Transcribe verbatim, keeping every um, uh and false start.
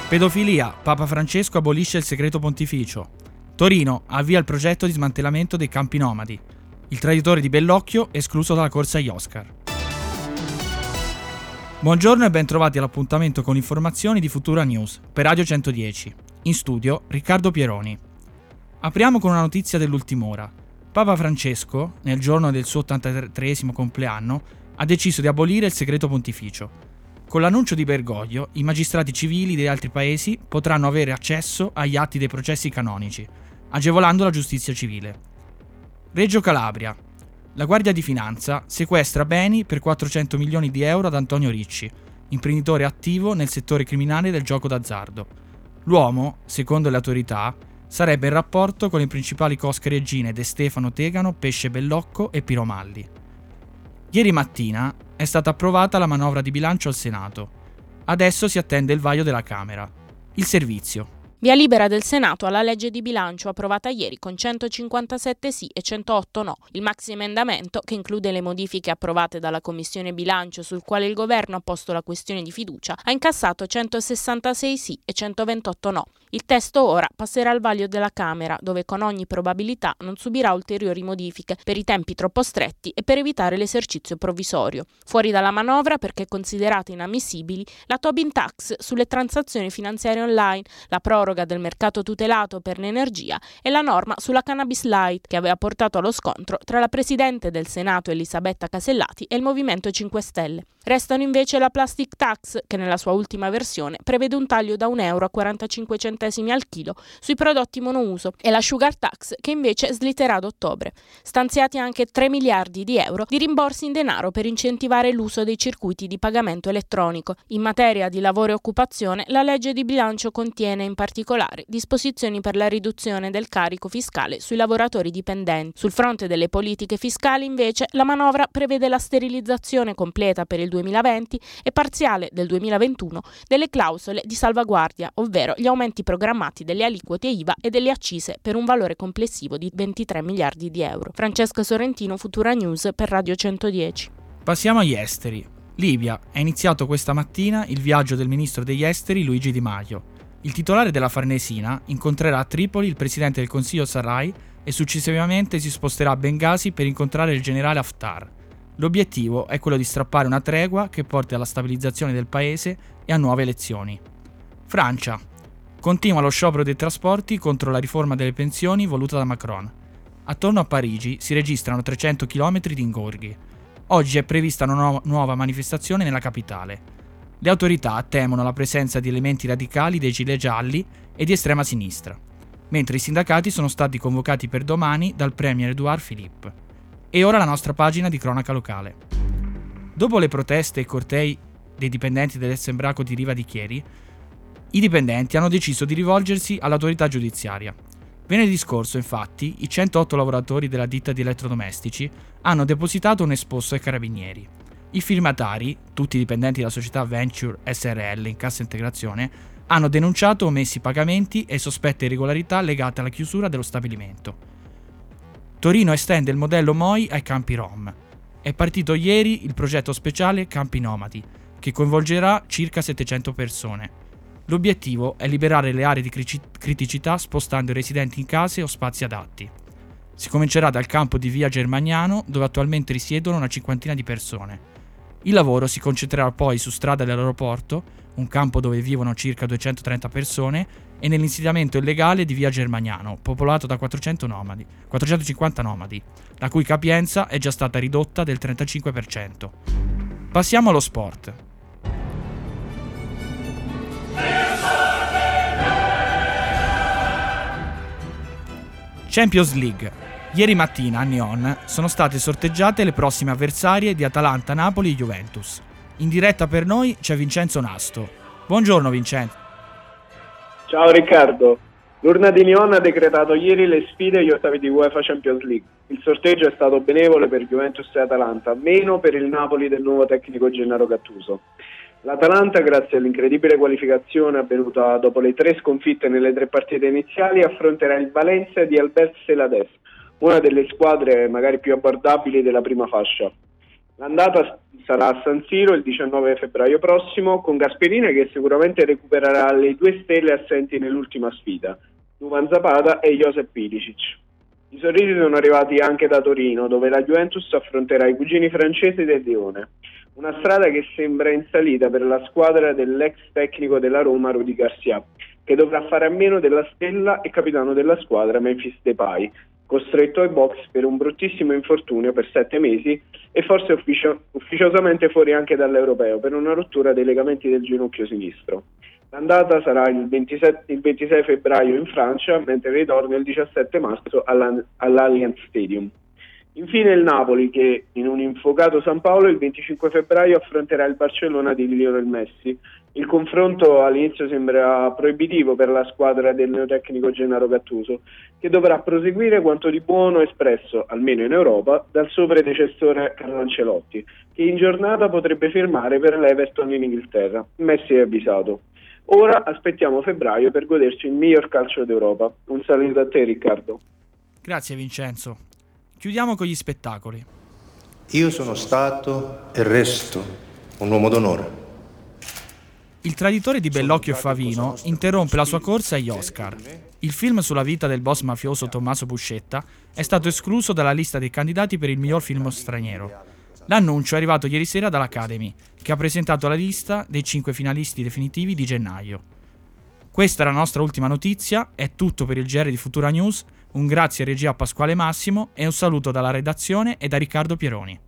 Pedofilia, Papa Francesco abolisce il segreto pontificio. Torino avvia il progetto di smantellamento dei campi nomadi. Il traditore di Bellocchio escluso dalla corsa agli Oscar. Buongiorno e ben trovati all'appuntamento con informazioni di Futura News per Radio centodieci. In studio Riccardo Pieroni. Apriamo con una notizia dell'ultima ora. Papa Francesco, nel giorno del suo ottantatreesimo compleanno, ha deciso di abolire il segreto pontificio. Con l'annuncio di Bergoglio, i magistrati civili degli altri paesi potranno avere accesso agli atti dei processi canonici, agevolando la giustizia civile. Reggio Calabria. La Guardia di Finanza sequestra beni per quattrocento milioni di euro ad Antonio Ricci, imprenditore attivo nel settore criminale del gioco d'azzardo. L'uomo, secondo le autorità, sarebbe in rapporto con le principali cosche reggine De Stefano Tegano, Pesce Bellocco e Piromalli. Ieri mattina è stata approvata la manovra di bilancio al Senato. Adesso si attende il vaglio della Camera. Il servizio. Via libera del Senato alla legge di bilancio approvata ieri con centocinquantasette sì e centootto no. Il maxiemendamento, che include le modifiche approvate dalla Commissione Bilancio sul quale il governo ha posto la questione di fiducia, ha incassato centosessantasei sì e centoventotto no. Il testo ora passerà al vaglio della Camera, dove con ogni probabilità non subirà ulteriori modifiche per i tempi troppo stretti e per evitare l'esercizio provvisorio. Fuori dalla manovra, perché considerate inammissibili, la Tobin Tax sulle transazioni finanziarie online, la proroga del mercato tutelato per l'energia e la norma sulla cannabis light, che aveva portato allo scontro tra la Presidente del Senato Elisabetta Casellati e il Movimento cinque Stelle. Restano invece la plastic tax, che nella sua ultima versione prevede un taglio da un euro a quarantacinque centesimi al chilo sui prodotti monouso, e la sugar tax, che invece slitterà ad ottobre. Stanziati anche tre miliardi di euro di rimborsi in denaro per incentivare l'uso dei circuiti di pagamento elettronico. In materia di lavoro e occupazione, la legge di bilancio contiene in particolare disposizioni per la riduzione del carico fiscale sui lavoratori dipendenti. Sul fronte delle politiche fiscali, invece, la manovra prevede la sterilizzazione completa per il duemilaventi e parziale del duemilaventuno delle clausole di salvaguardia, ovvero gli aumenti programmati delle aliquote I V A e delle accise per un valore complessivo di ventitré miliardi di euro. Francesca Sorrentino, Futura News per Radio centodieci. Passiamo agli esteri. Libia. È iniziato questa mattina il viaggio del ministro degli esteri Luigi Di Maio. Il titolare della Farnesina incontrerà a Tripoli il presidente del Consiglio Sarraj e successivamente si sposterà a Bengasi per incontrare il generale Haftar. L'obiettivo è quello di strappare una tregua che porti alla stabilizzazione del paese e a nuove elezioni. Francia. Continua lo sciopero dei trasporti contro la riforma delle pensioni voluta da Macron. Attorno a Parigi si registrano trecento chilometri di ingorghi. Oggi è prevista una nu- nuova manifestazione nella capitale. Le autorità temono la presenza di elementi radicali dei gilet gialli e di estrema sinistra, mentre i sindacati sono stati convocati per domani dal premier Édouard Philippe. E ora la nostra pagina di cronaca locale. Dopo le proteste e cortei dei dipendenti dell'ex Embraco di Riva di Chieri, i dipendenti hanno deciso di rivolgersi all'autorità giudiziaria. Venerdì scorso, infatti, i centootto lavoratori della ditta di elettrodomestici hanno depositato un esposto ai carabinieri. I firmatari, tutti dipendenti della società Venture S R L in cassa integrazione, hanno denunciato omessi pagamenti e sospette irregolarità legate alla chiusura dello stabilimento. Torino estende il modello M O I ai campi Rom. È partito ieri il progetto speciale Campi Nomadi, che coinvolgerà circa settecento persone. L'obiettivo è liberare le aree di criticità spostando i residenti in case o spazi adatti. Si comincerà dal campo di via Germagnano, dove attualmente risiedono una cinquantina di persone. Il lavoro si concentrerà poi su strada dell'aeroporto, un campo dove vivono circa duecentotrenta persone, e nell'insediamento illegale di via Germagnano, popolato da quattrocento nomadi, quattrocentocinquanta nomadi, la cui capienza è già stata ridotta del trentacinque per cento. Passiamo allo sport. Champions League. Ieri mattina a Nyon sono state sorteggiate le prossime avversarie di Atalanta, Napoli e Juventus. In diretta per noi c'è Vincenzo Nasto. Buongiorno Vincenzo. Ciao Riccardo. L'urna di Nyon ha decretato ieri le sfide agli ottavi di UEFA Champions League. Il sorteggio è stato benevole per Juventus e Atalanta, meno per il Napoli del nuovo tecnico Gennaro Gattuso. L'Atalanta, grazie all'incredibile qualificazione avvenuta dopo le tre sconfitte nelle tre partite iniziali, affronterà il Valencia di Albert Celades, una delle squadre magari più abbordabili della prima fascia. L'andata sarà a San Siro il diciannove febbraio prossimo, con Gasperini che sicuramente recupererà le due stelle assenti nell'ultima sfida, Duvan Zapata e Josep Ilicic. I sorrisi sono arrivati anche da Torino, dove la Juventus affronterà i cugini francesi del Lione. Una strada che sembra in salita per la squadra dell'ex tecnico della Roma, Rudy Garcia, che dovrà fare a meno della stella e capitano della squadra Memphis Depay, costretto ai box per un bruttissimo infortunio per sette mesi e forse ufficio- ufficiosamente fuori anche dall'Europeo per una rottura dei legamenti del ginocchio sinistro. L'andata sarà il, ventisette, il ventisei febbraio in Francia, mentre il ritorno il diciassette marzo alla, all'Allianz Stadium. Infine il Napoli che in un infuocato San Paolo il venticinque febbraio affronterà il Barcellona di Lionel Messi. Il confronto all'inizio sembra proibitivo per la squadra del neotecnico Gennaro Gattuso, che dovrà proseguire quanto di buono espresso, almeno in Europa, dal suo predecessore Carlo Ancelotti, che in giornata potrebbe firmare per l'Everton in Inghilterra. Messi è avvisato. Ora aspettiamo febbraio per goderci il miglior calcio d'Europa. Un saluto a te, Riccardo. Grazie Vincenzo. Chiudiamo con gli spettacoli. Io sono stato e resto un uomo d'onore. Il traditore di Bellocchio e Favino interrompe la sua corsa agli Oscar. Il film sulla vita del boss mafioso Tommaso Buscetta è stato escluso dalla lista dei candidati per il miglior film straniero. L'annuncio è arrivato ieri sera dall'Academy, che ha presentato la lista dei cinque finalisti definitivi di gennaio. Questa è la nostra ultima notizia, è tutto per il G R di Futura News, un grazie a regia a Pasquale Massimo e un saluto dalla redazione e da Riccardo Pieroni.